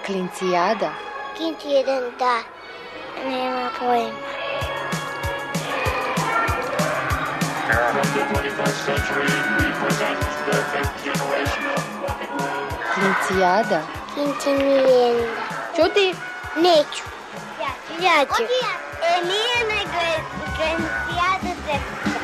Klincijada. Klinci jedan, da. Nema pojma. Klincijada. Klinci nije. Čuti? Neću. Ja ću. Nije nego je Klincijada Dresta.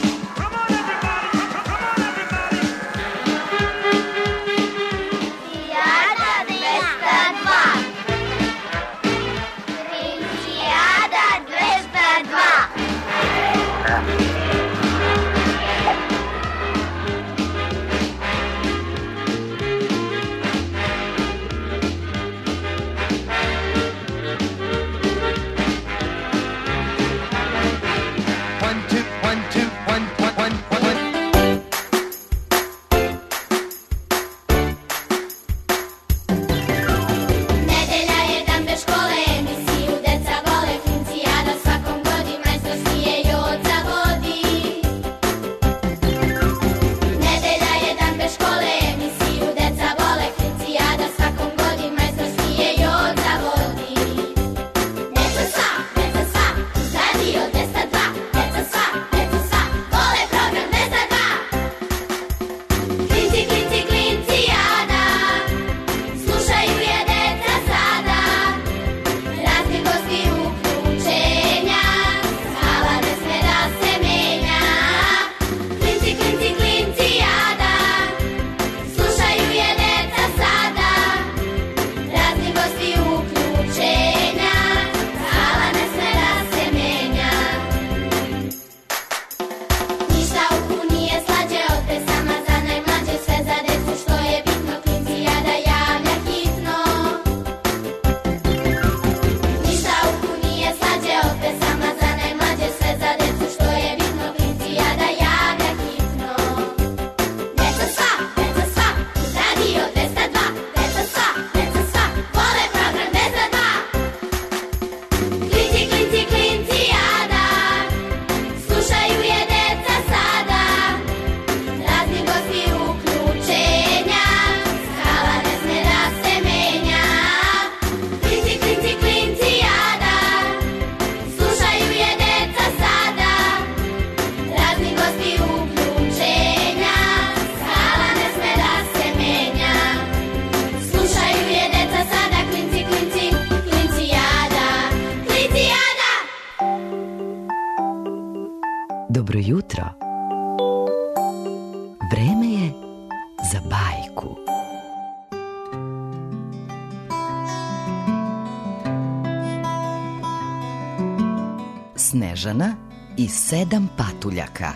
Dobro jutro. Vreme je za bajku. Snežana i 7 patuljaka.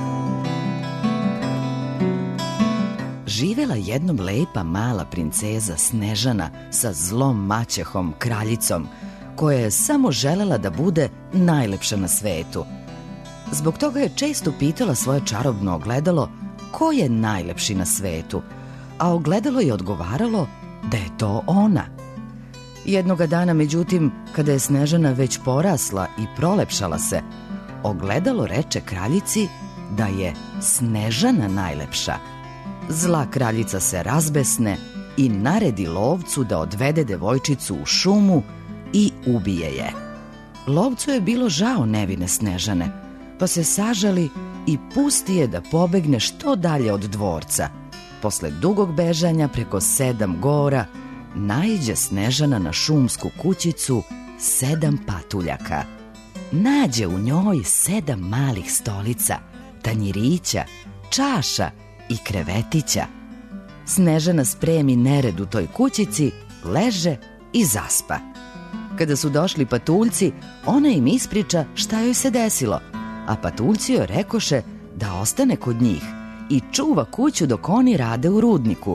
Živela jednom lepa mala princeza Snežana sa zlom maćehom, kraljicom, koja je samo želela da bude najlepša na svetu. Zbog toga je često pitala svoje čarobno ogledalo ko je najlepši na svetu, a ogledalo je odgovaralo da je to ona. Jednoga dana, međutim, kada je Snežana već porasla i prolepšala se, ogledalo reče kraljici da je Snežana najlepša. Zla kraljica se razbesne i naredi lovcu da odvede devojčicu u šumu i ubije je. Lovcu je bilo žao nevine Snežane, pa se sažali i pusti je da pobegne što dalje od dvorca. Posle dugog bežanja preko 7 gora, naiđe Snežana na šumsku kućicu 7 patuljaka. Nađe u njoj 7 malih stolica, tanjirića, čaša i krevetića. Snežana spremi nered u toj kućici, leže i zaspa. Kada su došli patuljci, ona im ispriča šta joj se desilo, a patuljci joj rekoše da ostane kod njih i čuva kuću dok oni rade u rudniku.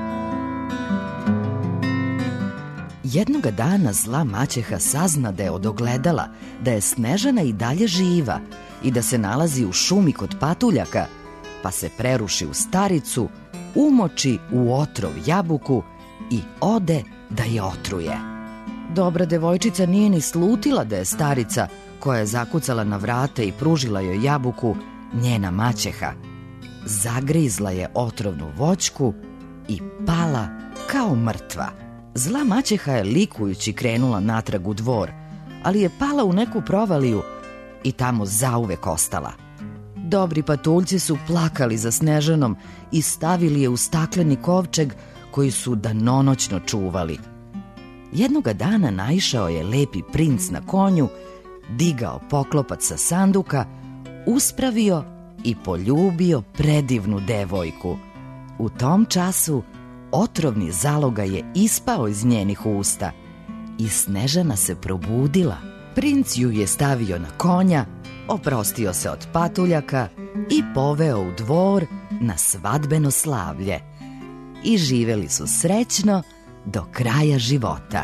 Jednoga dana zla maćeha saznade od ogledala da je Snežana i dalje živa i da se nalazi u šumi kod patuljaka, pa se preruši u staricu, umoči u otrov jabuku i ode da je otruje. Dobra devojčica nije ni slutila da je starica, koja je zakucala na vrata i pružila joj jabuku, njena maćeha. Zagrizla je otrovnu voćku i pala kao mrtva. Zla maćeha je likujući krenula natrag u dvor, ali je pala u neku provaliju i tamo zauvek ostala. Dobri patuljci su plakali za Snežanom i stavili je u stakleni kovčeg koji su danonoćno čuvali. Jednoga dana naišao je lepi princ na konju, digao poklopac sa sanduka, uspravio i poljubio predivnu devojku. U tom času otrovni zalogaj je ispao iz njenih usta i Snežana se probudila. Princ ju je stavio na konja, oprostio se od patuljaka i poveo u dvor na svadbeno slavlje. I živeli su srećno do kraja života.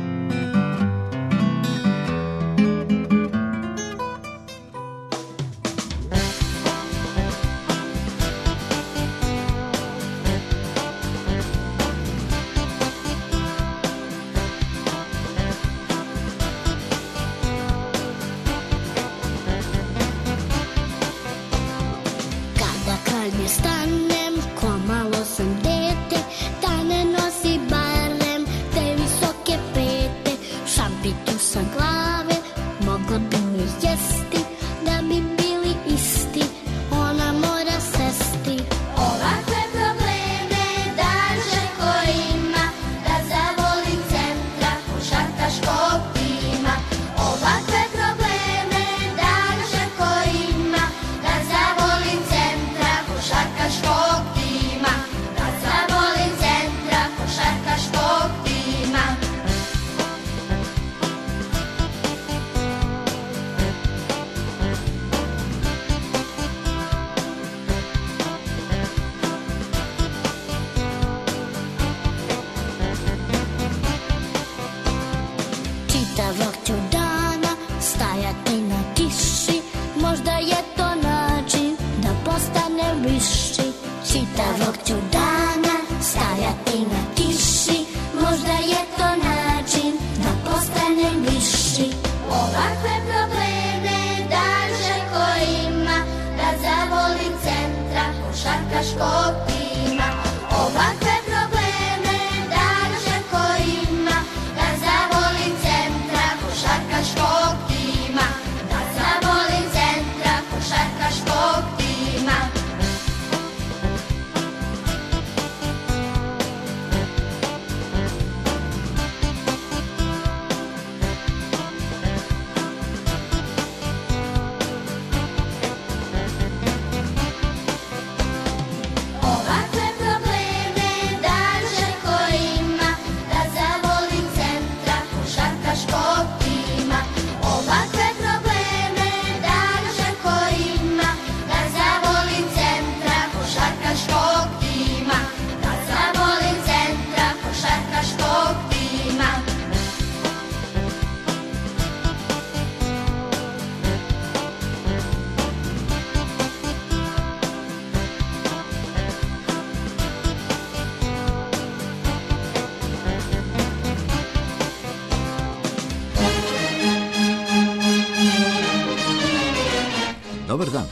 Dobar dan.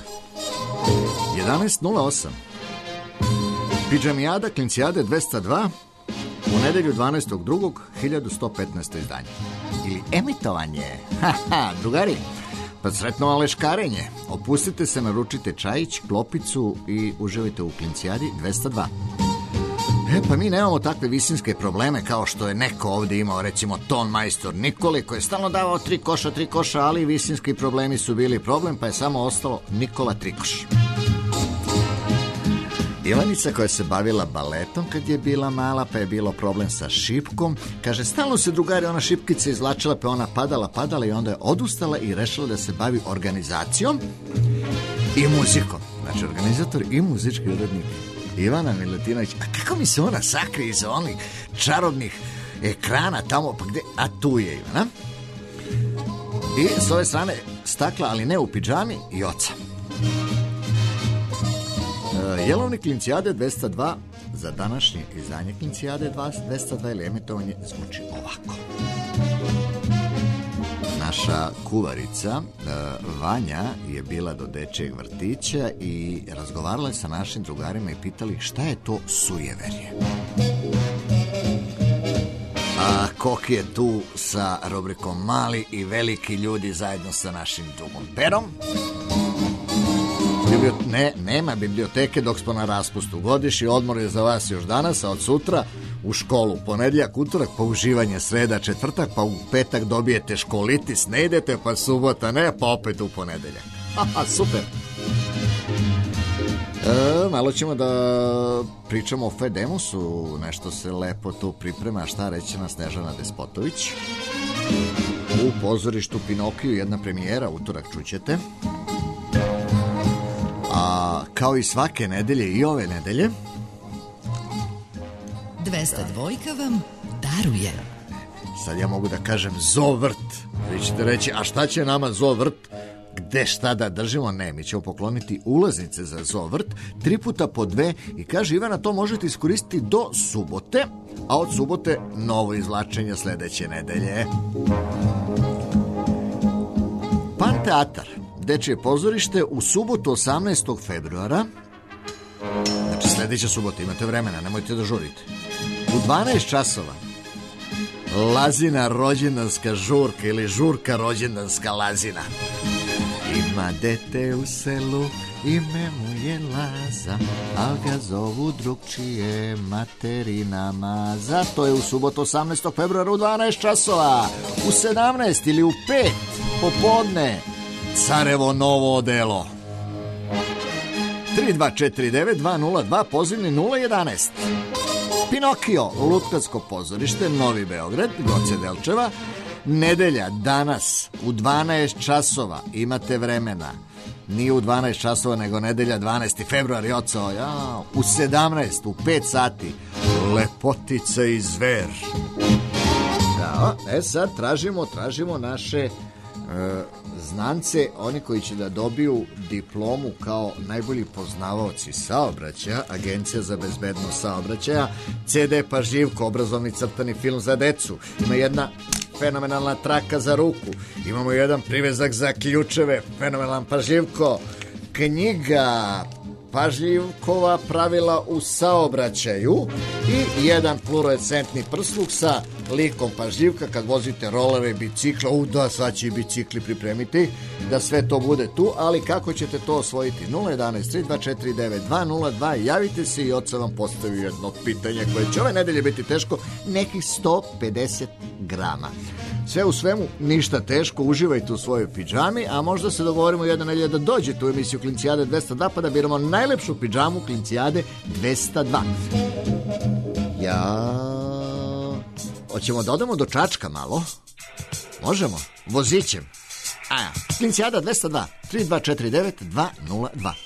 11.08. Pidžamijada Klincijade 202 u nedelju 12.2.1115. izdanje. Ili emitovanje. Drugari, pa sretno vam leškarenje. Opustite se, naručite čajić, klopicu i uživajte u Klincijadi 202. Pa mi nemamo takve visinske probleme kao što je neko ovdje imao, recimo ton majstor Nikoli, koji je stalno davao 3 koša, ali visinski problemi su bili problem, pa je samo ostalo Nikola Trikoš. Ivanica, koja se bavila baletom kad je bila mala, pa je bilo problem sa šipkom. Kaže, stalno se, drugari, ona šipkica izvlačila, pa ona padala i onda je odustala i rešila da se bavi organizacijom i muzikom. Znači, organizator i muzički urednik Ivana Milutinović. A kako mi se ona sakrije iza onih čarobnih ekrana tamo, pa gde? A tu je Ivana. I s ove strane stakla, ali ne u pidžami, i oca. Jelovnik Klincijade 202 za današnje izdanje Klincijade 202 ili emitovanje zvuči ovako. Naša kuvarica Vanja je bila do dečijeg vrtića i razgovarala sa našim drugarima i pitali šta je to sujeverje. A Koki je tu sa rubrikom Mali i veliki ljudi zajedno sa našim drugom Perom. Nema biblioteke dok smo na raspustu. Godišnji odmor je za vas još danas, a od sutra u školu. Ponedjeljak, utorak, pa uživanje, sreda, četvrtak, pa u petak dobijete školitis, ne idete, pa subota ne, pa opet u ponedeljak. Aha, super. Malo ćemo da pričamo o Fedemusu, nešto se lepo tu priprema, šta reći na Snežana Despotović. U pozorištu Pinokiju jedna premijera, utorak čućete. A kao i svake nedelje i ove nedelje 202 vam daruje. Sad ja mogu da kažem Zovrt. Vi ćete reći, a šta će nama Zovrt? Gde šta da držimo? Ne, mi ćemo pokloniti ulaznice za Zovrt 3 puta po 2 i kaže Ivana, to možete iskoristiti do subote, a od subote novo izvlačenje sledeće nedelje. Pan teatar, dečije pozorište, u subotu 18. februara, znači sledeća subota, imate vremena, nemojte da žurite, u 12 časova Lazina rođendanska žurka ili žurka rođendanska Lazina. Ima dete u selu, ime mu je Laza, al ga zovu drugčije, materina Maza. To je u subotu 18. februara u 12 časova, u 17 ili u 5 popodne, Carevo novo odelo. 3249-202, pozivni 011. Pinokio, Lutkarsko pozorište, Novi Beograd, Goce Delčeva. Nedelja, danas, u 12 časova, imate vremena. Nije u 12 časova, nego nedelja 12. februar, u 17, u 5 sati, Lepotica i zver. Da, sad tražimo naše znance, oni koji će da dobiju diplomu kao najbolji poznavaoci saobraćaja, Agencija za bezbednost saobraćaja, CD Pažljivko, obrazovni crtani film za decu, ima jedna fenomenalna traka za ruku, imamo jedan privezak za ključeve, fenomenalan Pažljivko, knjiga Pažljivkova pravila u saobraćaju i jedan fluorescentni prsluk sa likom Pažljivka kad vozite rolere, bicikla, da, sad će i bicikli pripremiti, da sve to bude tu, ali kako ćete to osvojiti? 011-3249-202, javite se i oca vam postavi jedno pitanje koje će ove nedelje biti teško, nekih 150 grama. Sve u svemu, ništa teško, uživajte u svojoj pidžami, a možda se dogovorimo jedna nedelja da dođete u emisiju Klincijade 202 pa da biramo najlepšu pidžamu Klincijade 202. Hoćemo da odemo do Čačka malo? Možemo? Vozićem. Klincijada 202, 3249-202.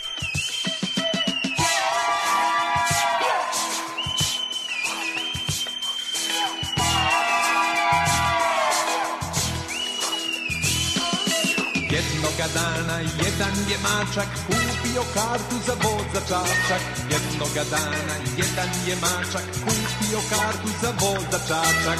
Jednoga dana jedan je mačak kupio kartu za voz za Čačak. Jednoga dana jedan je mačak kupio kartu za voz za Čačak.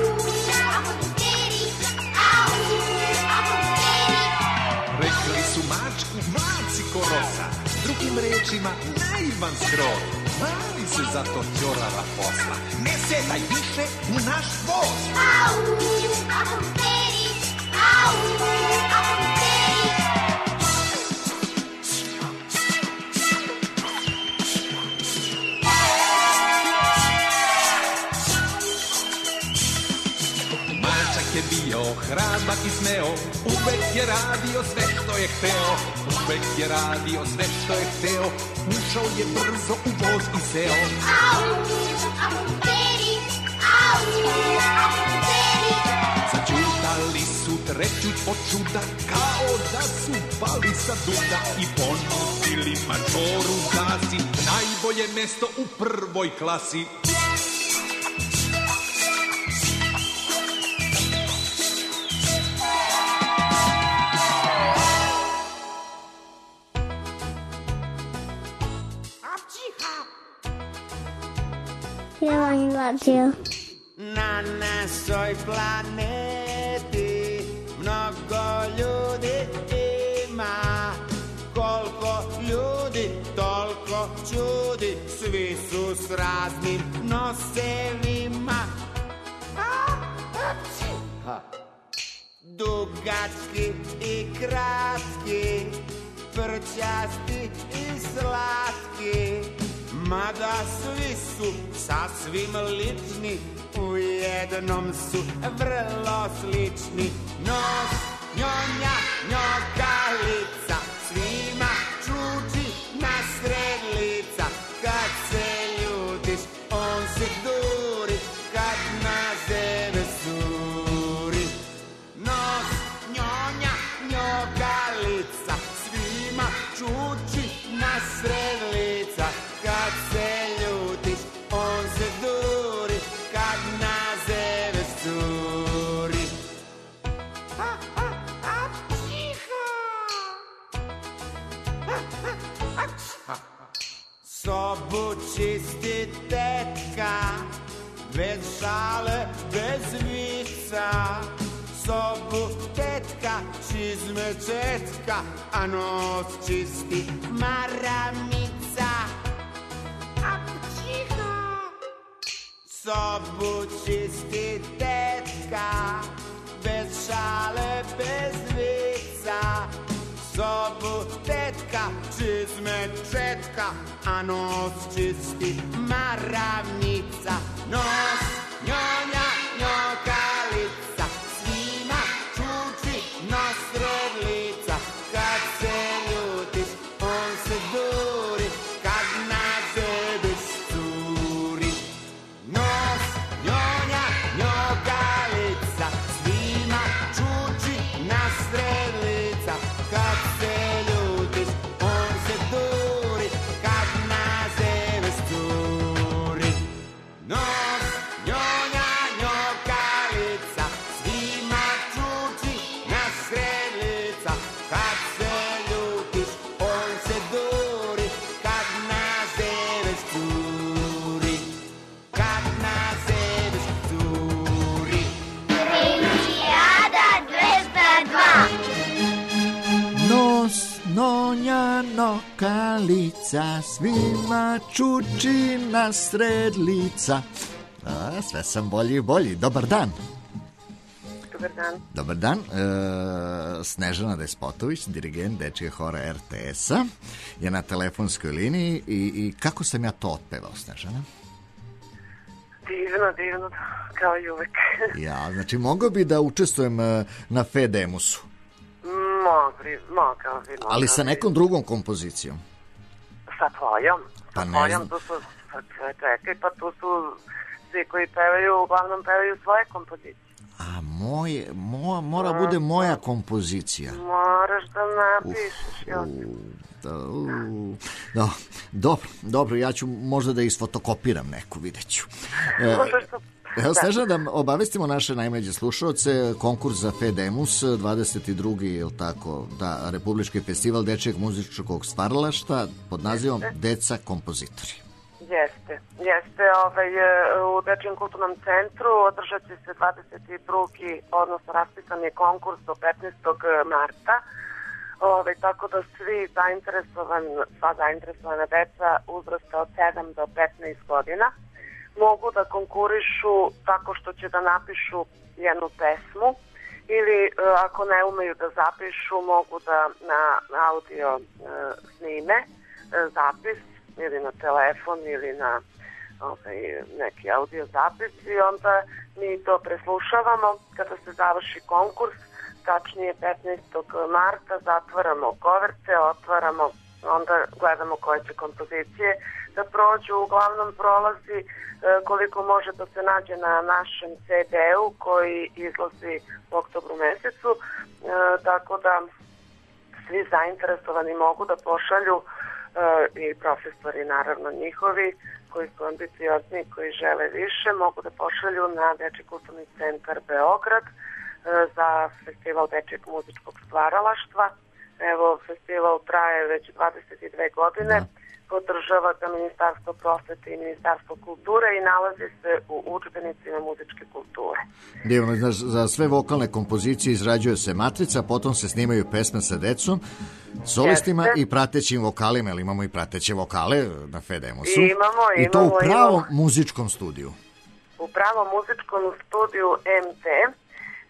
Rekli su mačku, maci ko rosa, drugim rečima naivan skroz. Mali se zato ćorava posla, ne sedaj više u naš voz. Mačak je bio hrabar i smeo, uvek je radio sve što je hteo. Uvek je radio sve što je hteo, ušao je brzo u voz i seo. Začutali su treću od čuda, kao da su pali sa duda i ponudili mačoru gasi najbolje mesto u prvoj klasi. Ja volim radio. Na našoj planeti mnogo ljudi ima. Koliko ljudi, toliko čudi, svi su s raznim nosevima. dugački i kratki, prćasti i slatki, mada svi su sasvim lični, u jednom su vrlo slični. Nos, njonja, njokalica, svima čuči na sred lica. Kad se ljutiš, on se duri, kad na sebe suri. Nos, njonja, njokalica, svima čuči na sred lica. Kad se ljutiš, on se duri, kad na sebe suri. Sobu čisti tetka, bez šale, bez vica. Sobu tetka čizme četka, a nos čisti maramica. Sobu čisti tetka, bez šale, bez vica. Sobu tetka čizme četka, a nos čisti maravnica. Nos, njonja, njokalica, svima čuči na sred lica. Kad se ljutiš, on se duri, kad na sebe curi. Nos, njonja, njokalica, svima čuči na sred lica. Kad se ljutiš, on se duri, kad na sebe curi. Nos, njonja, njokalica, svima čuči na sred lica. Kad se ljutiš, on se duri, kad na sebe curi. Kad na sebe curi. Limcijada 202. Nos, njonja, nokalica, svima čuči na sred lica. Sve sam bolji i bolji. Dobar dan. Dobar dan. Dobar dan. Snežana Despotović, dirigent Dečijeg hora RTS-a, je na telefonskoj liniji i kako sam ja to otpevao, Snežana? Divno, kao i uvek. Ja, znači mogao bi da učestvujem na Fedemusu. Mogao bi. Ali sa nekom drugom kompozicijom. Sa tvojom. Pa ne znam. Tu su, čekaj, pa tu su svi koji pevaju, uglavnom pevaju svoje kompozicije. A mora bude moja kompozicija. Moraš da napišeš. Dobro, ja ću možda da isfotokopiram neku, vidjet ću. Možeš to. Evo, Snežana, da obavestimo naše najmlađe slušaoce, konkurs za Fedemus, 22. je li tako, da, Republički festival dečijeg muzičkog stvaralaštva pod nazivom Deca kompozitori. Jeste. U Dečijem kulturnom centru održat će se 22. odnosno raspisan je konkurs do 15. marta. Tako da sva zainteresovana deca uzrasta od 7 do 15 godina mogu da konkurišu tako što će da napišu jednu pesmu ili ako ne umeju da zapišu mogu da na audio snime zapis ili na telefon ili na neki audio zapis i onda mi to preslušavamo. Kada se završi konkurs, tačnije 15. marta, zatvaramo koverte, otvaramo, onda gledamo koje će kompozicije da prođu. Uglavnom prolazi koliko može da se nađe na našem CD-u koji izlazi u oktobru mesecu, tako da svi zainteresovani mogu da pošalju i profesori naravno njihovi koji su ambiciozni, koji žele više, mogu da pošalju na Dečiji kulturni centar Beograd za festival dečijeg muzičkog stvaralaštva. Evo, festival traje već 22 godine, podržava ga Ministarstvo prosvete i Ministarstvo kulture i nalazi se u udžbenicima muzičke kulture. Divno, za sve vokalne kompozicije izrađuje se matrica, potom se snimaju pesme sa decom, solistima i pratećim vokalima, jer imamo i prateće vokale na Fedemusu. I to u pravom muzičkom studiju. U pravom muzičkom studiju MT.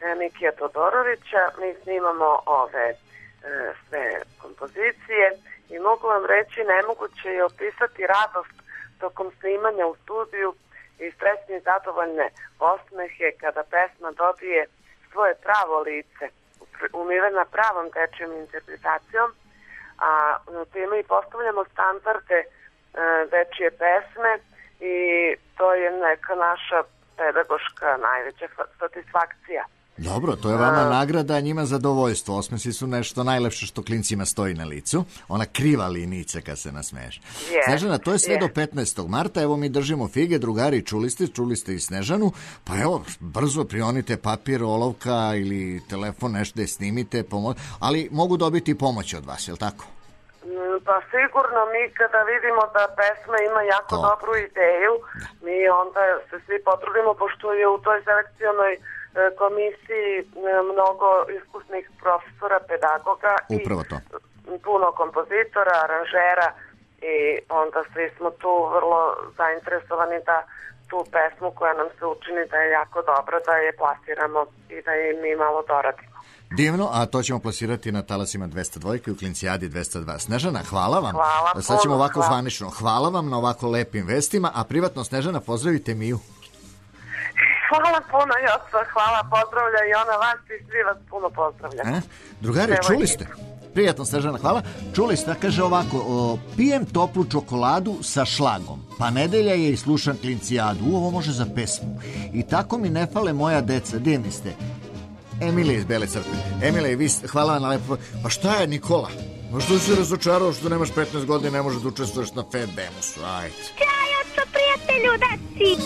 Mikija Todorovića. Mi snimamo ove sve kompozicije i mogu vam reći, nemoguće je opisati radost tokom snimanja u studiju i stresne i zadovoljne osmehe kada pesma dobije svoje pravo lice, umivena pravom dečijom interpretacijom, a time i postavljamo standarde dečije pesme i to je neka naša pedagoška najveća satisfakcija. Dobro, to je vama nagrada, a njima zadovoljstvo. Osmesi su nešto najlepše što klincima stoji na licu. Ona kriva linica kad se nasmeješ. Snežana, to je sve do 15. marta. Evo mi držimo fige, drugari, čuli ste i Snežanu. Pa evo, brzo prionite papir, olovka ili telefon, nešto da snimite, ali mogu dobiti pomoć od vas, je li tako? Pa sigurno, mi kada vidimo da pesma ima jako dobru ideju, mi onda se svi potrudimo, pošto je u toj selekcionoj komisiji mnogo iskusnih profesora, pedagoga i puno kompozitora, aranžera i onda svi smo tu vrlo zainteresovani da tu pesmu koja nam se učini da je jako dobra, da je plasiramo i da je mi malo doradimo. Divno, a to ćemo plasirati na talasima 202 i u Klincijadi 202. Snežana, hvala vam. Hvala. Sad ćemo ovako zvanično. Hvala vam na ovako lepim vestima, a privatno, Snežana, pozdravite Miju. Hvala puno, Joca, hvala, pozdravlja i ona vas i svi vas puno pozdravlja. Drugari, čuli ste? Prijatno, Snežana, hvala. Čuli ste, kaže ovako, pijem toplu čokoladu sa šlagom, pa nedelja je i slušam Klincijadu. Ovo može za pesmu. I tako mi ne fale moja deca. Gdje mi ste? Emilija iz Bele Crkve. Emilija, vi hvala na lepo. Pa šta je, Nikola? Možda si razočarao što nemaš 15 godina i ne možeš da učestvuješ na Fed Demosu. Ajde. Ćao, prijatelju, deci!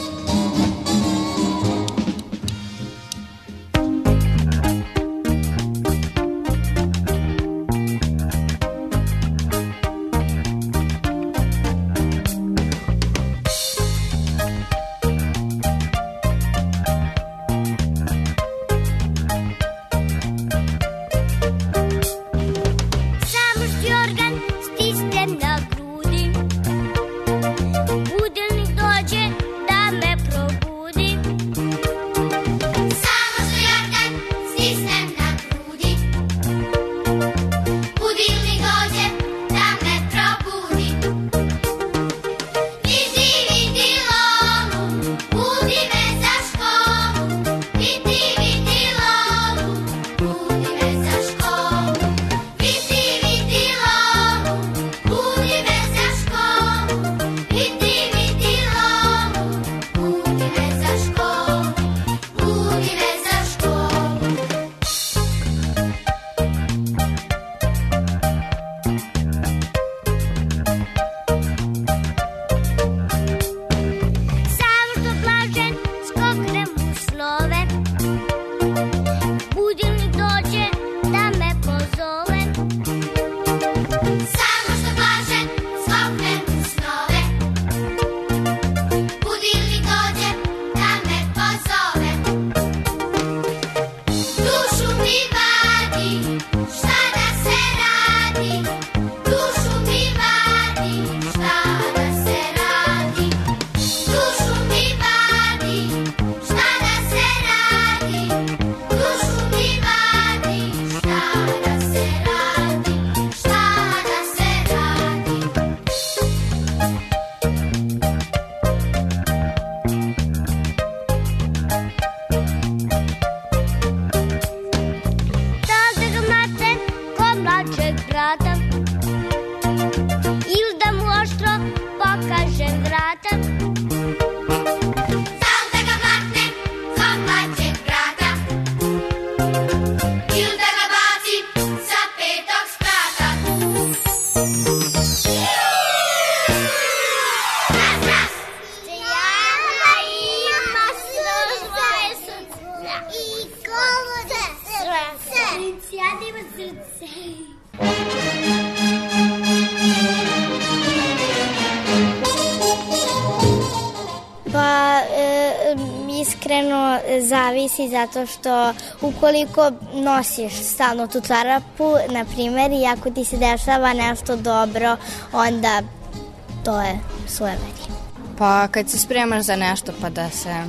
Zavisi zato što ukoliko nosiš stalno tu čarapu, na primjer, i ako ti se dešava nešto dobro, onda to je sujeverje. Pa kad se spremaš za nešto pa da se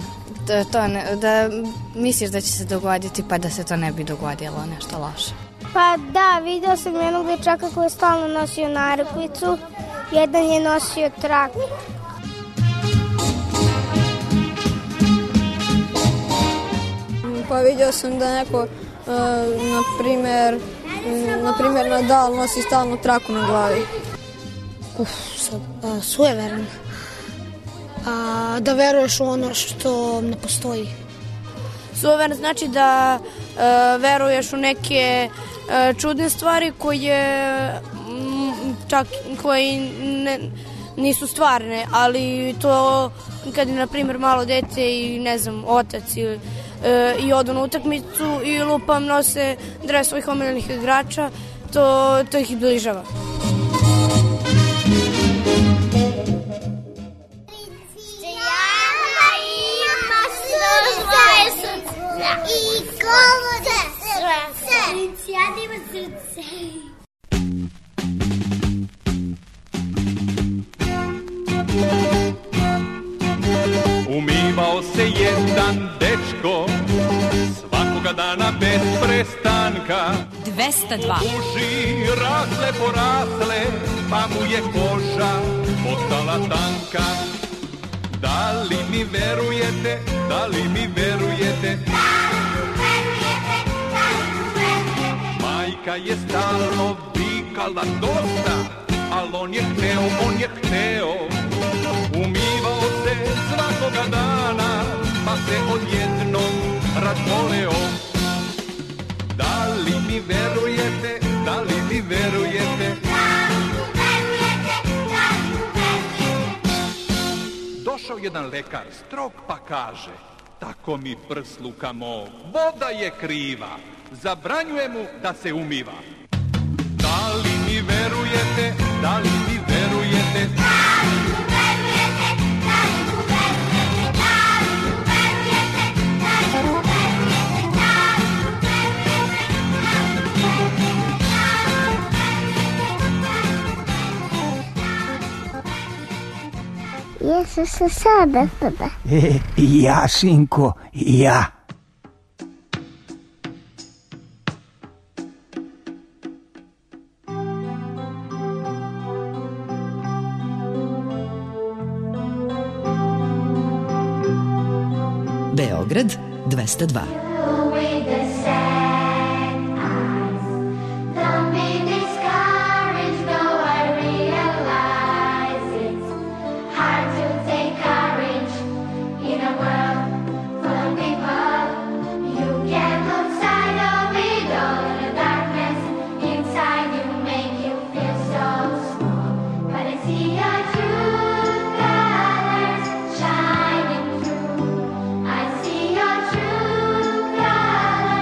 da misliš da će se dogoditi pa da se to ne bi dogodilo, nešto loše. Pa da, vidio sam jednog dečaka koji je stalno nosio narukvicu, jedan je nosio traku. Pa vidio sam da neko, na primjer Nadal nosi stalno traku na glavi. Sujeveran. Da veruješ u ono što ne postoji. Sujeveran znači da veruješ u neke čudne stvari koje nisu stvarne, ali to kad je na primjer malo dete i ne znam, otac i odu na utakmicu i lupam nose dres svojih omiljenih igrača, to ih bližava. I kolode srce. Cijada ima srce. Umivao se jedan dečko svakoga dana bez prestanka. 202. Uši rasle porasle, pa mu je koža postala tanka. Da li mi verujete, da li mi verujete? Majka je stalno vikala dosta, al on je hteo. Umivao se svakoga dana, pa se odjednom razboleo. Da li mi verujete, da li mi verujete? Došao jedan lekar, strog pa kaže: tako mi prsluka mog, voda je kriva, zabranjuje mu da se umiva. Da li mi verujete, da li mi verujete? Da li mu verujete, da li mu verujete? Da li mu verujete, da li mu verujete? Da li mu verujete? Jesu se sada tebe. Ja, sinko, ja. Beograd 202. Shining through. I see your true colors.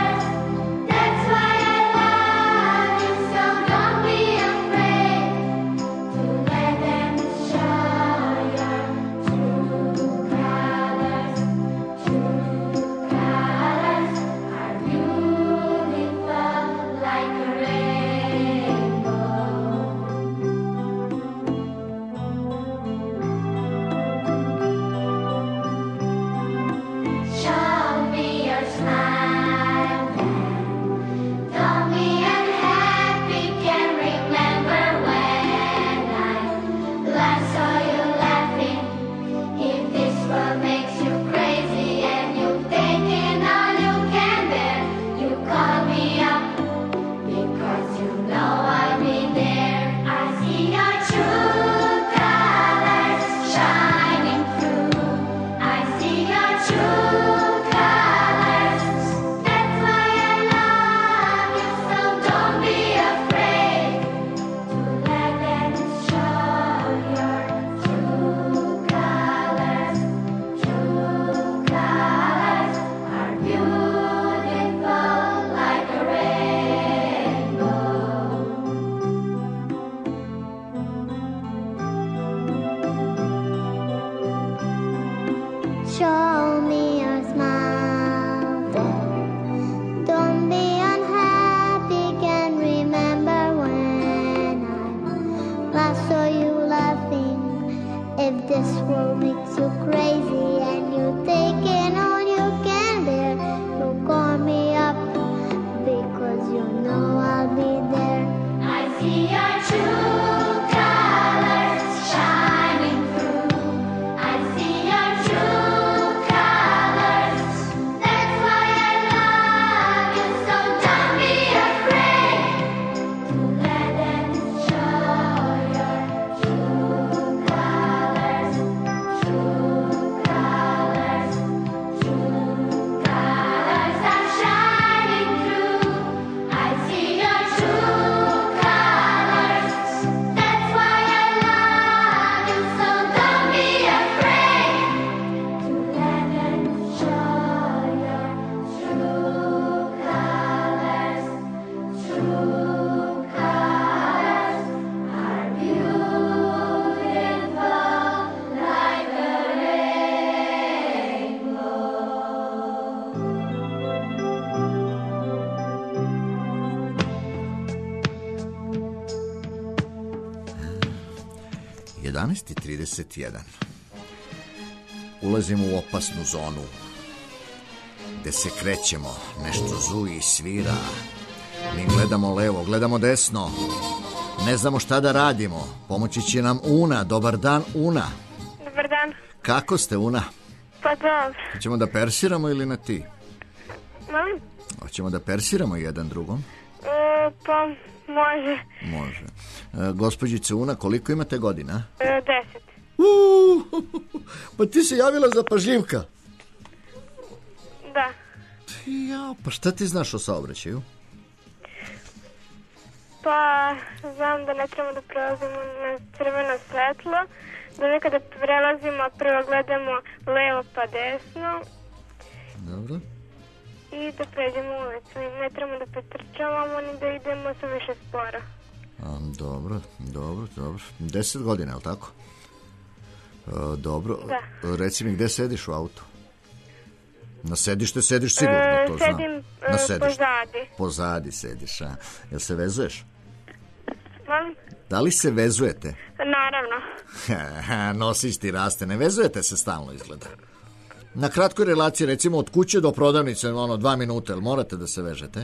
11:31. Ulazimo u opasnu zonu, gde se krećemo, nešto zuji i svira. Mi gledamo levo, gledamo desno, ne znamo šta da radimo. Pomoći će nam Una. Dobar dan, Una. Dobar dan. Kako ste, Una? Pa dobro. Hoćemo da persiramo ili na ti? Molim? Hoćemo da persiramo jedan drugom? Pa može. Može. Gospođice Una, koliko imate godina? 10. Pa ti se javila za pažljivka. Da. Ja, pa šta ti znaš o saobraćaju? Pa znam da ne trebamo da prelazimo na crveno svetlo, da nekada prelazimo, prvo gledamo levo pa desno. Dobro. I da pređemo ulicu. Ne trebamo da pretrčavamo ni da idemo sa više spora. Dobro. 10 godina, je li tako? Dobro. Da. Reci mi, gde sediš u autu? Na sedište sediš sigurno, to znam. Sedim Na sedište. pozadi. Pozadi sediš, a? Jel se vezuješ? Molim? Da li se vezujete? Naravno. Nosiš ti raste, ne vezujete se stalno izgleda. Na kratkoj relaciji, recimo od kuće do prodavnice, 2 minuta, jel morate da se vežete?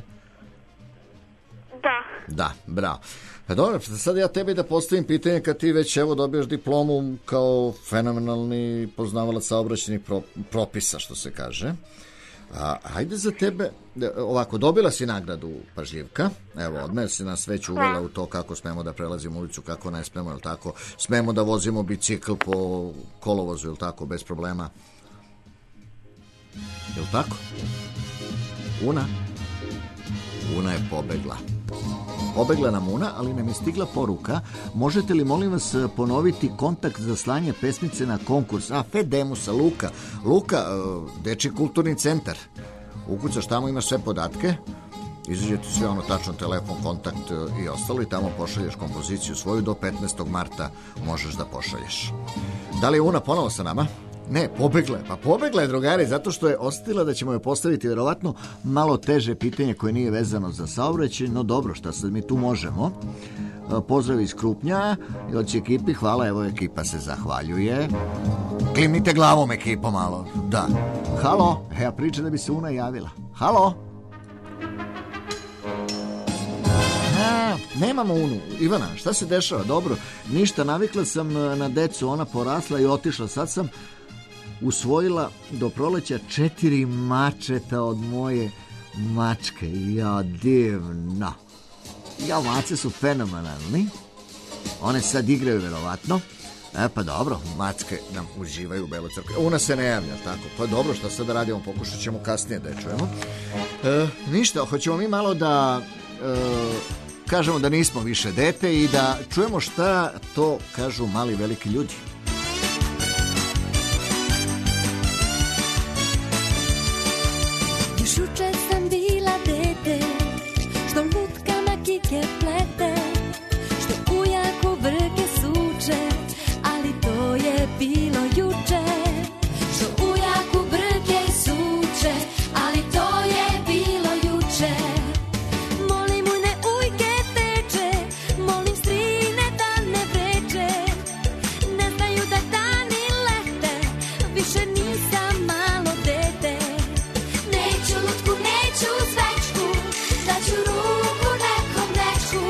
Da. Da, bravo. Pa dobro, sad ja tebi da postavim pitanje kad ti već evo dobijaš diplomu kao fenomenalni poznavalac saobraćajnih propisa, što se kaže. Ajde za tebe, ovako, dobila si nagradu pažljivka, evo, odmah si nas već uvela u to kako smemo da prelazimo ulicu, kako ne smemo, jel tako? Smemo da vozimo bicikl po kolovozu, jel tako, bez problema? Jel tako? Una je pobegla. Pobegla nam Una, ali nam je stigla poruka. Možete li, molim vas, ponoviti kontakt za slanje pesmice na konkurs? Fedemusa, Luka, Dečji kulturni centar. Ukucaš tamo, imaš sve podatke, izađe ti sve tačno, telefon, kontakt i ostalo, i tamo pošalješ kompoziciju svoju. Do 15. marta možeš da pošalješ. Da li je Una ponovo sa nama? Ne, pobegla je, drugari, zato što je osetila da ćemo joj postaviti verovatno malo teže pitanje koje nije vezano za saobraćaj, no dobro, šta sad mi tu možemo. Pozdrav iz Krupnja i od ekipi, hvala, evo ekipa se zahvaljuje. Klimnite glavom, ekipa, malo. Da. Halo, ja pričam da bi se Una javila. Halo? Nemamo Unu. Ivana, šta se dešava? Dobro, ništa, navikla sam na decu, ona porasla i otišla. Sad sam usvojila do proleća 4 mačeta od moje mačke. Ja, divno. Ja, mace su fenomenalni. One sad igraju verovatno. Pa dobro, mačke nam uživaju u Beloj crkvi. Una se ne javlja, tako. Pa dobro, šta sad da radimo, pokušat ćemo kasnije da je čujemo. Ništa, hoćemo mi malo da kažemo da nismo više dete i da čujemo šta to kažu mali veliki ljudi. Još juče sam bila dete, što lutka na kike plete, što ujako brke suče, ali to je bilo juče. Što ujako brke suče, ali to je bilo juče. Molim ujne ujke teče, molim strine da ne vreče, ne znaju da dani lete, više nisam malo dete. Neću lutku, neću svečku, daću ruku nekom dečku,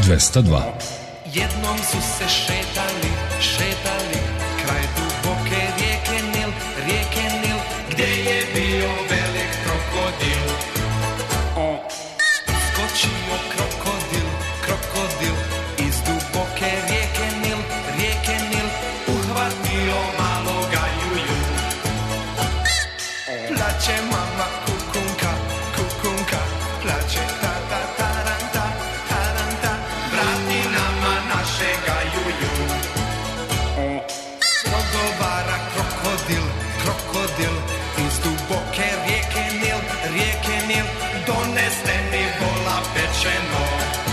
202. Jednom su se šetali kraj duboke rijeke Nil, gdje je bio velik krokodil. Skočio krokodil iz duboke rijeke Nil, uhvatio maloga juju. Plače mama kukunka, plače tata taranta, vrati nama našega juju. Progovara krokodil iz duboke rijeke Nil, doneste mi vola pečeno.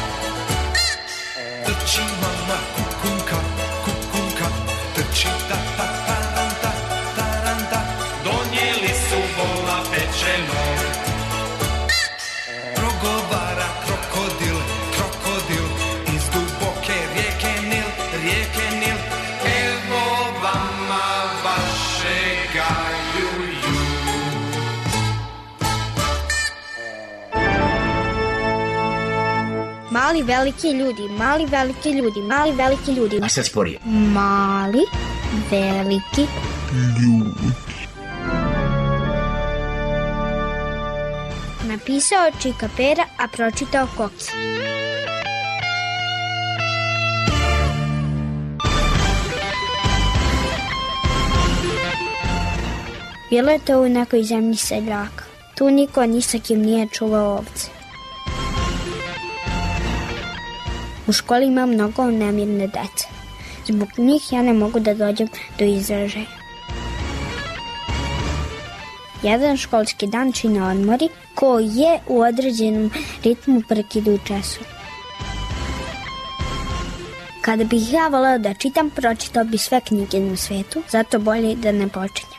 Trči mama kukunka, trči tata taranta, donijeli su vola pečeno. Progovara krokodil iz duboke rijeke Nil, evo vama vašega juju. Mali veliki ljudi, mali veliki ljudi, mali veliki ljudi. A sad sporije. Mali veliki ljudi. Napisao Čika Pera, a pročitao Koki. Bilo je to u nekoj zemlji seljaka. Tu niko ni sa kim nije čuvao ovce. U školi ima mnogo nemirne dece. Zbog njih ja ne mogu da dođem do izražaja. Jedan školski dan čine odmori koji je u određenom ritmu prekidu času. Kada bih ja voleo da čitam, pročitao bi sve knjige na svetu, zato bolje da ne počinjem.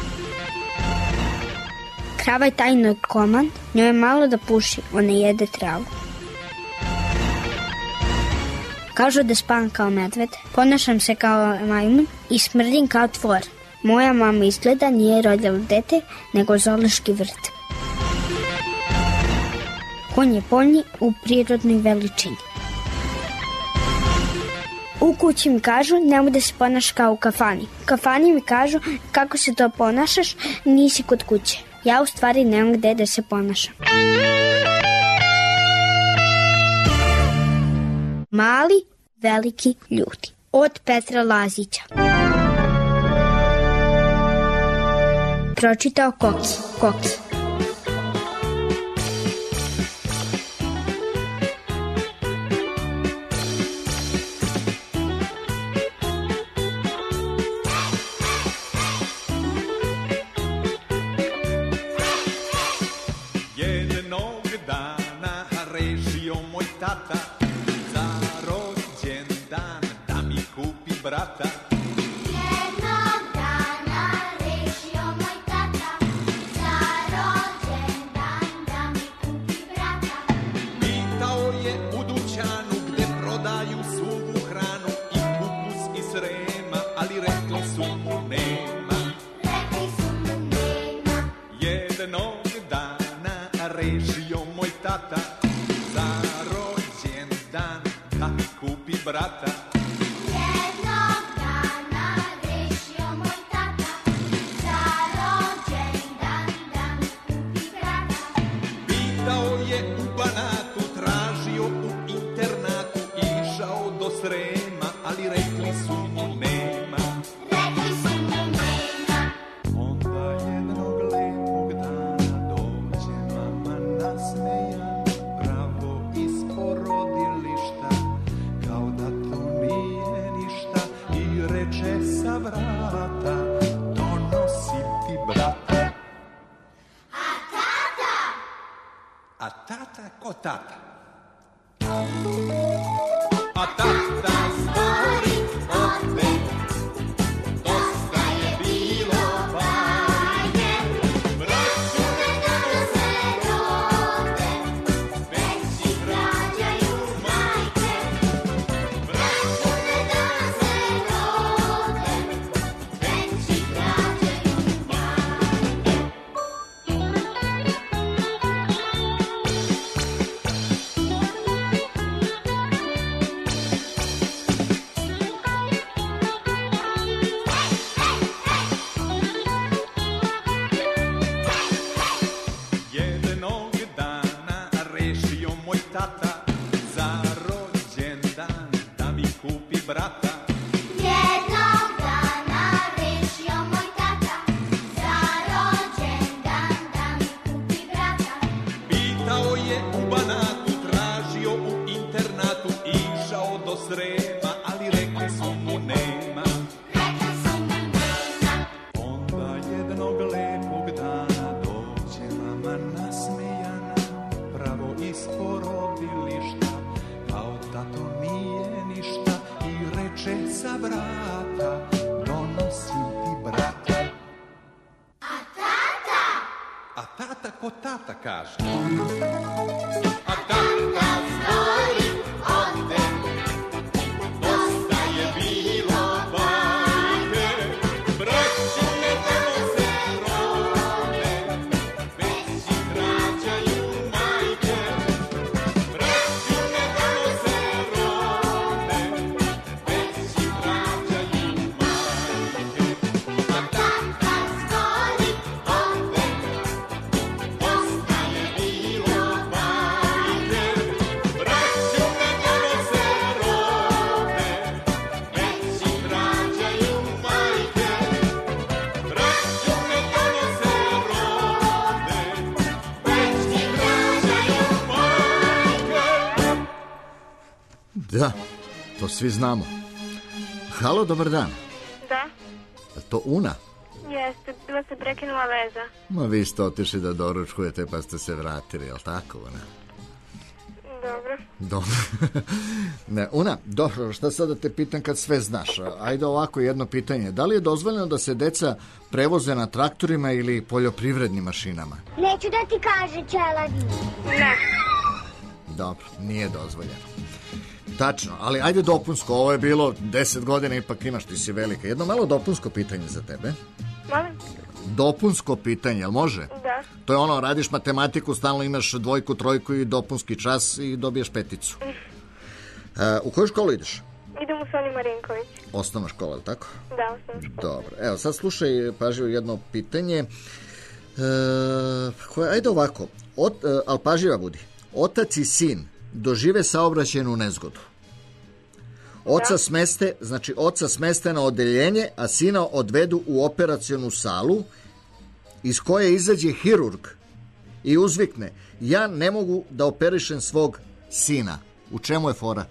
Krava je taj narkoman, njoj je malo da puši, ona jede travu. Kažu da spavam kao medved, ponašam se kao majmun i smrdim kao tvor. Moja mama izgleda nije rodila dete, nego zoološki vrt. Konj je poljni u prirodnoj veličini. U kući mi kažu nemoj da se ponaš kao u kafani. U kafani mi kažu kako se to ponašaš, nisi kod kuće. Ja u stvari nemam gde da se ponašam. Mali veliki ljudi. Od Petra Lazića. Pročitao Koki. Jednog dana rešio moj tata za rođendan da mi kupi brata. Tata za rođendan da mi kupi brata. Jednog dana rešio moj tata za rođendan da mi kupi brata. Pitao je u Banatu, tražio u internatu, išao do Srema, ali rekli su mu nema. Onda jednog lepog dana dođe mama nasmejan, pravo iz porodilišta, kao da to nije ništa, i reče sa vrata, donosim ti brata. A tata ko tata? A tata stvori opet, dosta je bilo bajke, braću nekada se rode, već ih rađaju majke. Braću nekada se rode, već ih rađaju majke. a tata ko tata kaže. A tata zbori ode, dosta je bilo bajke, braću ne donose rode, već ih rađaju majke. Braću ne donose rode, već ih rađaju majke. A tata zbori ode, dosta je bilo bajke, braću ne donose rode, već ih rađaju majke. Braću ne donose rode, već ih rađaju majke. Da, to svi znamo. Halo, dobar dan. Da, Je to Una? jeste, bila se prekinula veza. Ma vi ste otišli da doručkujete pa ste se vratili, jel tako, Una? Dobro. Dobro. Ne, Una, dobro, šta sad da te pitam kad sve znaš? Ajde ovako jedno pitanje. Da li je dozvoljeno da se deca prevoze na traktorima ili poljoprivrednim mašinama? Neću da ti kaže, Čelavi. Ne. Dobro, nije dozvoljeno. Tačno, ali ajde dopunsko, ovo je bilo 10 godina, ipak imaš, ti si velika. Jedno malo dopunsko pitanje za tebe. Molim? Dopunsko pitanje, jel može? Da. To je ono, radiš matematiku, stalno imaš dvojku, trojku i dopunski čas i dobiješ peticu. U koju školu ideš? Idem u Sonji Marinković. Osnovna škola, je li tako? Da, osnovna škola. Dobro, evo sad slušaj pažljivo jedno pitanje. Ajde ovako, ali pažljiva budi. Otac i sin dožive saobraćajnu nezgodu. Oca smeste na odeljenje, a sina odvedu u operacionu salu iz koje izađe hirurg i uzvikne: ja ne mogu da operišem svog sina. U čemu je fora?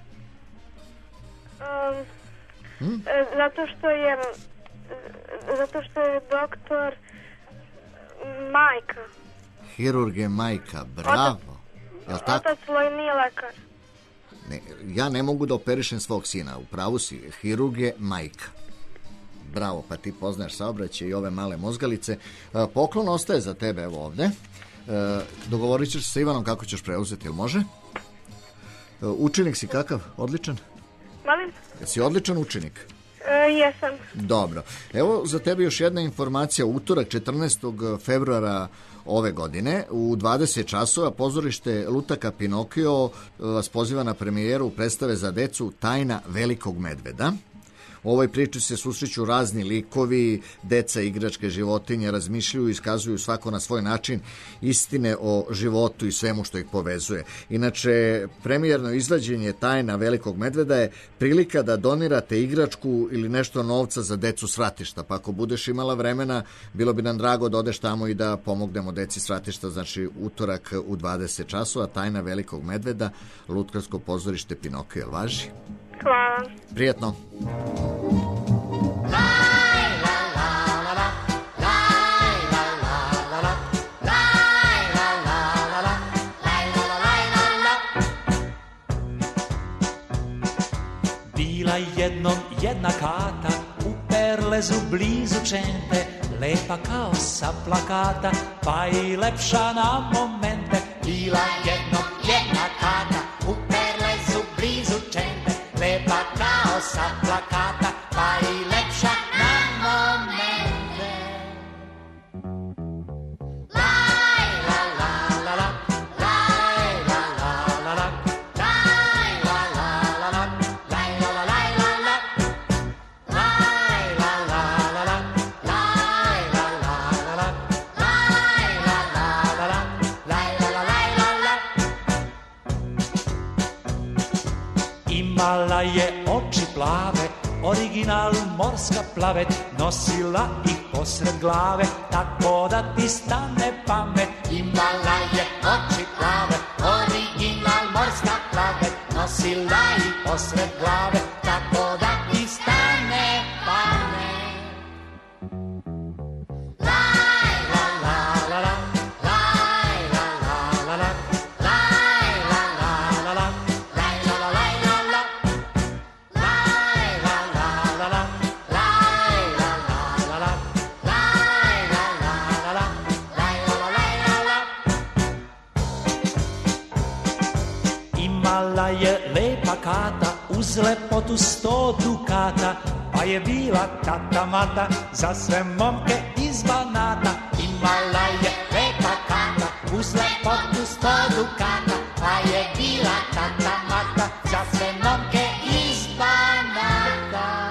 Zato što je doktor majka. Hirurg je majka, bravo. Jel tako? Otac svoj nije lekar. Ne, ja ne mogu da operišem svog sina. U pravu si, hirurg je majka. Bravo, pa ti poznaješ saobraćaj i ove male mozgalice. Poklon ostaje za tebe, evo ovde. Dogovorit ćeš se sa Ivanom kako ćeš preuzeti, jel može? Učenik si kakav? Odličan? Molim? Jesi odličan učenik? Jesam. Dobro. Evo za tebe još jedna informacija. Utorak 14. februara ove godine u 20 časova pozorište Lutaka Pinokio vas poziva na premijeru predstave za decu Tajna velikog medveda. U ovoj priči se susreću razni likovi, deca, igračke, životinje, razmišljaju i iskazuju svako na svoj način istine o životu i svemu što ih povezuje. Inače, premijerno izvađenje Tajna velikog medveda je prilika da donirate igračku ili nešto novca za decu s ratišta. Pa ako budeš imala vremena, bilo bi nam drago da odeš tamo i da pomognemo deci s ratišta. Znači, utorak u 20 časova, Tajna velikog medveda, Lutkarsko pozorište Pinokio. Jel važi? Hvala. Prijetno. Bila jednom jedna kata u Perlezu blizu Čente, lepa kao sa plakata, pa i lepša na momente. Bila jednom jedna kata u Perlezu blizu Čente, lepa kao sa plakata, pa i lepša na momente. Laj, la, la, la, la, laj, la, la, la, la, laj, la, la, la, la, laj, la, la, laj, la, la, laj, la, la, la, la, laj, la, la, la, la, laj, la, la, la, la, laj, la, la, laj, la, la. Imala je oči plave, original morska plavet, nosila ih posred glave, tako da ti stane pamet. Imala je oči plave, original morska plavet, nosila ih posred glave, tako da ti stane pamet. Laj, la, la, la, la, laj, la, la, la, la, laj, la, la, la, la, laj, la, la, laj, la, la, laj, la, la, la, la, laj, la, la, la, la, laj, la, la, la, la, laj, la, la, plakata, uz lepotu 100 dukata, pa je bila tata mata za sve momke iz Banata. Imala je 5 plakata, uz lepotu 100 dukata, pa je bila tata mata za sve momke iz Banata.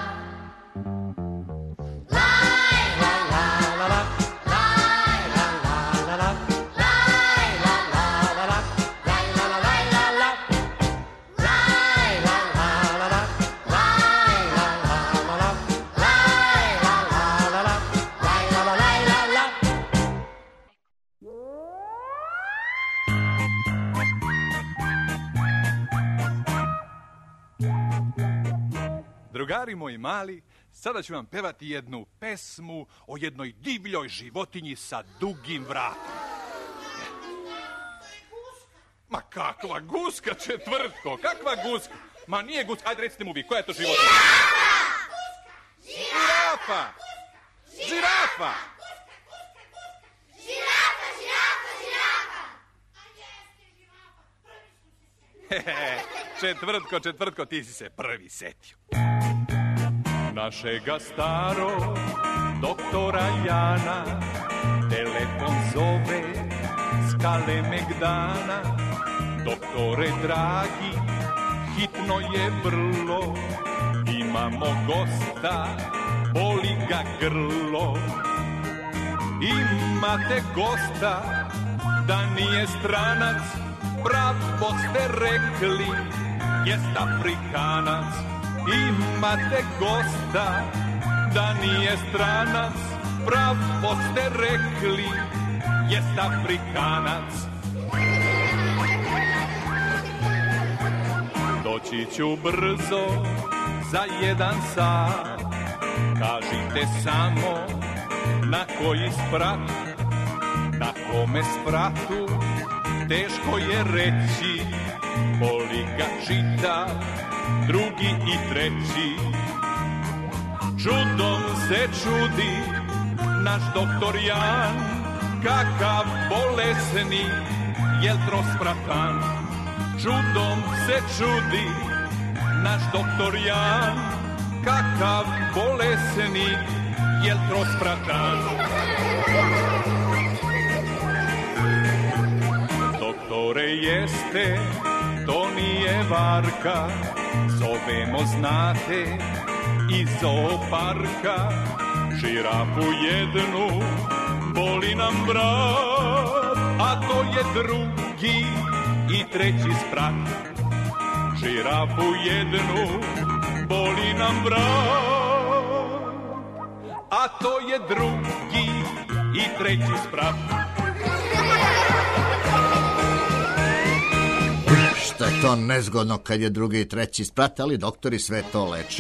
Drugari moji mali, sada ću vam pevati jednu pesmu o jednoj divljoj životinji sa dugim vratom. Ma kakva guska, Četvrtko, kakva guska? Ma nije guska, ajde recite mu vi, koja je to životinja? Žirafa! Žirafa! Četvrtko, ti si se prvi setio. Našega starog doktora Jana telefon zove s Kalemegdana. Doktore dragi, hitno je vrlo, imamo gosta, boli ga grlo. Imate gosta, da nije stranac, pravo ste rekli, jest Afrikanac. Imate gosta, da nije stranac, pravo ste rekli, jest Afrikanac. Doći ću brzo, za 1 sat, kažite samo na koji sprat. Na kome spratu, teško je reći, boli ga čita, drugi i treći. Čudom se čudi naš doktor Jan, kakav bolesni, jel trospratan. Čudom se čudi naš doktor Jan, kakav bolesni, jel trospratan. Doktore jeste, to nije varka, zovemo znate iz zooparka. Žirafu jednu, boli nam vrat, a to je drugi i treći sprat. Žirafu jednu, boli nam vrat, a to je drugi i treći sprat. Što je to nezgodno kad je drugi i treći sprat, ali doktori sve to leče.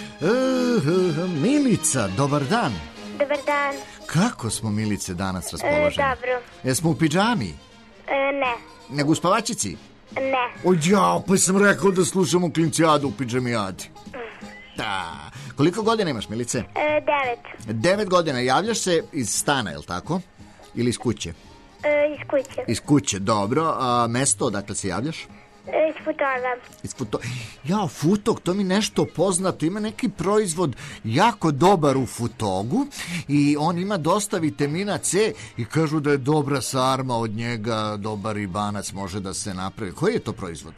Milica, dobar dan. Dobar dan. Kako smo, Milice, danas raspoloženi? Dobro. Jesmo u pidžami? Ne. Nego u spavačici? Ne. Ja, pa sam rekao da slušamo klincijadu u pidžamijadi. Da. Koliko godina imaš, Milice? 9. 9 godina. Javljaš se iz stana, je li tako? Ili iz kuće? Iz kuće. Iz kuće, dobro. A mesto odakle se javljaš? Iz Futoga. Ja, Futog, to mi nešto poznato. Ima neki proizvod jako dobar u Futogu i on ima dosta vitamina C i kažu da je dobra sarma od njega, dobar ribanac može da se napravi. Koji je to proizvod?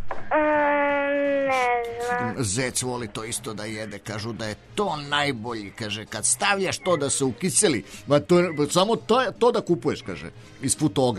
Ne znam. Zec voli to isto da jede, kažu da je to najbolji, kaže, kad stavljaš to da se ukiseli, samo to da kupuješ, kaže, iz Futoga.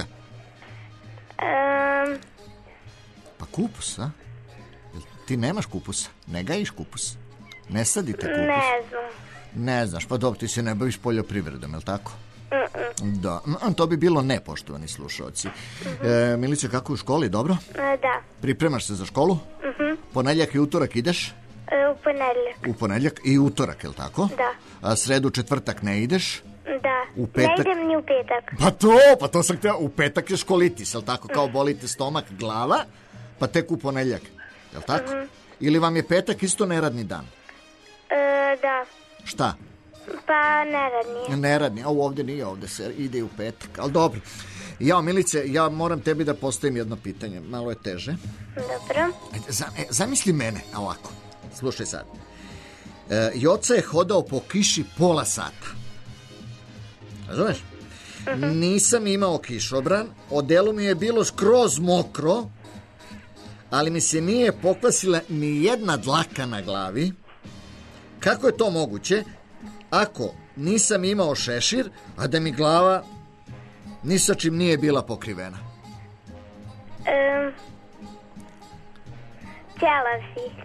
Pa kupus, a? Ti nemaš kupusa, ne gajiš kupus, ne sadite kupus. Ne znam. Ne znaš, pa dobro, ti se ne baviš poljoprivredom, je li tako? Da, to bi bilo ne, poštovani slušalci. Milice, kako u školi, dobro? Da. Pripremaš se za školu? Ponedjeljak i utorak ideš? U ponedjeljak. U ponedjeljak i utorak, je li tako? Da. A sredu, četvrtak ne ideš? Da. U petak... Ne idem ni u petak. Pa to sam htio, u petak je školitis, je li tako? Kao bolite stomak, glava, pa tek u ponedjeljak, je li tako? Ili vam je petak isto neradni dan? Da. Šta? Pa neradni. Neradni, a ovdje nije, ovdje se ide u petak, ali dobro. Jao, Milice, ja moram tebi da postavim jedno pitanje. Malo je teže. Dobro. Zamisli mene, ovako. Slušaj sad. Joca je hodao po kiši pola sata. Razumeš? Nisam imao kišobran, odelo mi je bilo skroz mokro, ali mi se nije pokvasila ni jedna dlaka na glavi. Kako je to moguće ako nisam imao šešir, a da mi glava ni sa čim nije bila pokrivena? Ćelav si.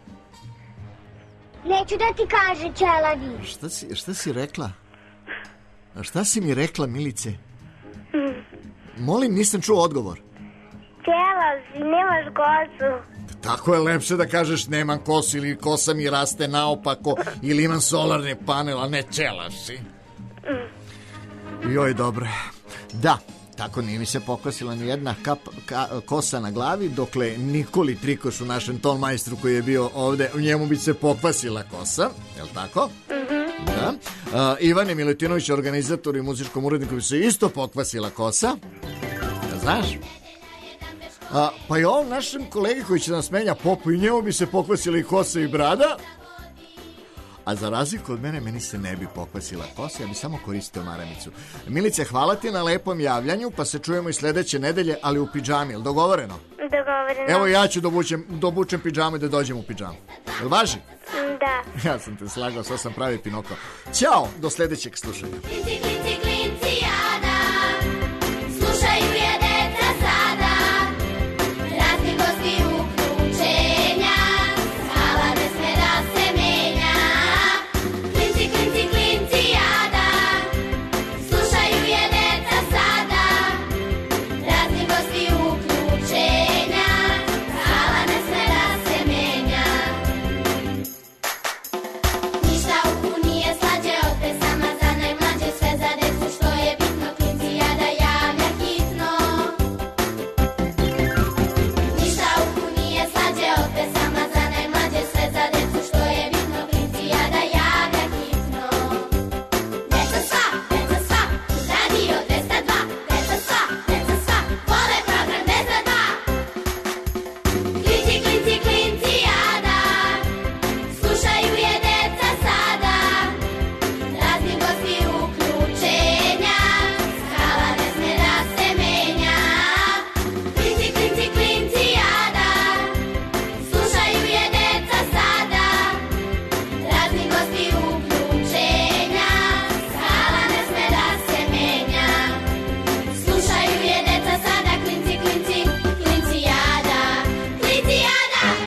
Neću da ti kaže ćelavi. Šta si rekla? A šta si mi rekla, Milice? Molim, nisam čuo odgovor. Ćelav si, nemaš kosu. Tako je lepše da kažeš nemam kosu ili kosa mi raste naopako ili imam solarni panel, a ne ćelav si. Joj, dobro. Da, tako nije mi se pokvasila ni jedna kosa na glavi, dokle Nikoli Trikoš u našem tonmajstru koji je bio ovde, u njemu bi se pokvasila kosa, je li tako? Da. Ivane Milutinović, organizator i muzičkom uredniku, bi se isto pokvasila kosa. Da znaš? Pa i ovom našem kolegi koji će nas menja Popu, i njemu bi se pokvasila i kosa i brada. A za razliku od mene, meni se ne bi pokvasila kosa, ja bi samo koristio maramicu. Milice, hvala ti na lepom javljanju, pa se čujemo i sledeće nedelje, ali u pidžami, je li dogovoreno? Dogovoreno. Evo ja ću dobučem pidžamu i da dođem u pidžamu. Jel važi? Da. Ja sam te slagao, sad sam pravi Pinoko. Ćao, do sledećeg slušanja.